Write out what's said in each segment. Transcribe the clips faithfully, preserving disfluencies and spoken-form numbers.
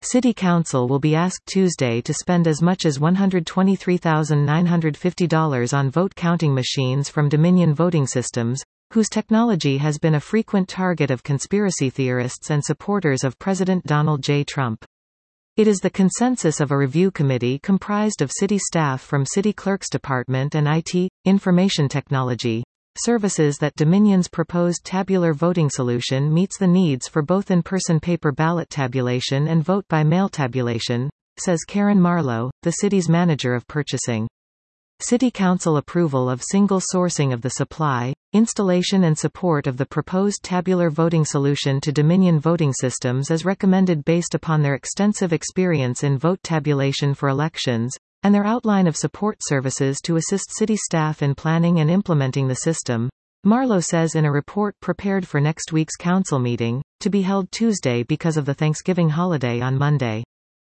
City Council will be asked Tuesday to spend as much as one hundred twenty-three thousand nine hundred fifty dollars on vote counting machines from Dominion Voting Systems, whose technology has been a frequent target of conspiracy theorists and supporters of President Donald J. Trump. It is the consensus of a review committee comprised of city staff from City Clerk's Department and I T, Information Technology, services that Dominion's proposed tabular voting solution meets the needs for both in-person paper ballot tabulation and vote-by-mail tabulation, says Karen Marlowe, the city's manager of purchasing. City Council approval of single sourcing of the supply, installation and support of the proposed tabular voting solution to Dominion Voting Systems is recommended based upon their extensive experience in vote tabulation for elections, and their outline of support services to assist city staff in planning and implementing the system, Marlowe says in a report prepared for next week's council meeting, to be held Tuesday because of the Thanksgiving holiday on Monday.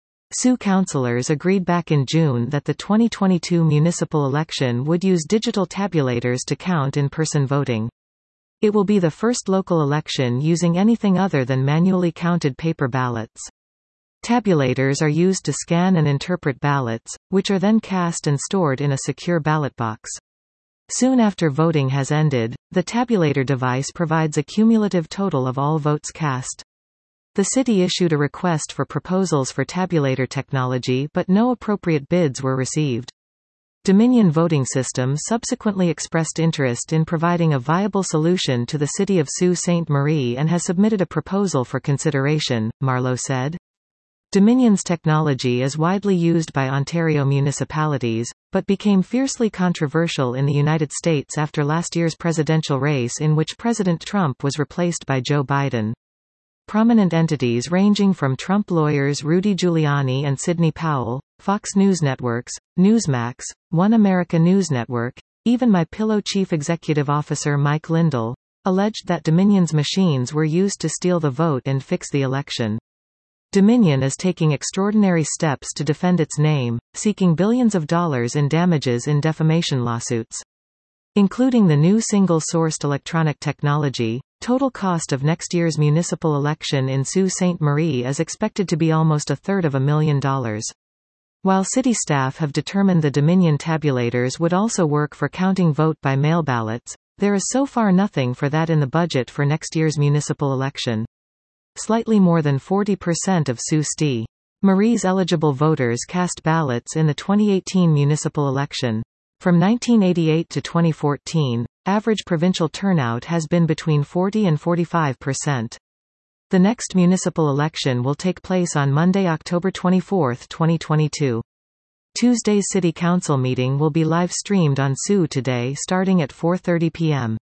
S U councilors agreed back in June that the twenty twenty-two municipal election would use digital tabulators to count in-person voting. It will be the first local election using anything other than manually counted paper ballots. Tabulators are used to scan and interpret ballots, which are then cast and stored in a secure ballot box. Soon after voting has ended, the tabulator device provides a cumulative total of all votes cast. The city issued a request for proposals for tabulator technology, but no appropriate bids were received. Dominion Voting Systems subsequently expressed interest in providing a viable solution to the city of Sault Ste. Marie and has submitted a proposal for consideration, Marlowe said. Dominion's technology is widely used by Ontario municipalities, but became fiercely controversial in the United States after last year's presidential race in which President Trump was replaced by Joe Biden. Prominent entities ranging from Trump lawyers Rudy Giuliani and Sidney Powell, Fox News Networks, Newsmax, One America News Network, even My Pillow chief executive officer Mike Lindell, alleged that Dominion's machines were used to steal the vote and fix the election. Dominion is taking extraordinary steps to defend its name, seeking billions of dollars in damages in defamation lawsuits. Including the new single-sourced electronic technology, total cost of next year's municipal election in Sault Ste. Marie is expected to be almost a third of a million dollars. While city staff have determined the Dominion tabulators would also work for counting vote-by-mail ballots, there is so far nothing for that in the budget for next year's municipal election. Slightly more than forty percent of Sault Ste. Marie's eligible voters cast ballots in the twenty eighteen municipal election. From nineteen eighty-eight to twenty fourteen, average provincial turnout has been between forty and forty-five percent. The next municipal election will take place on Monday, October twenty-fourth, twenty twenty-two. Tuesday's City Council meeting will be live-streamed on S U Today starting at four thirty p m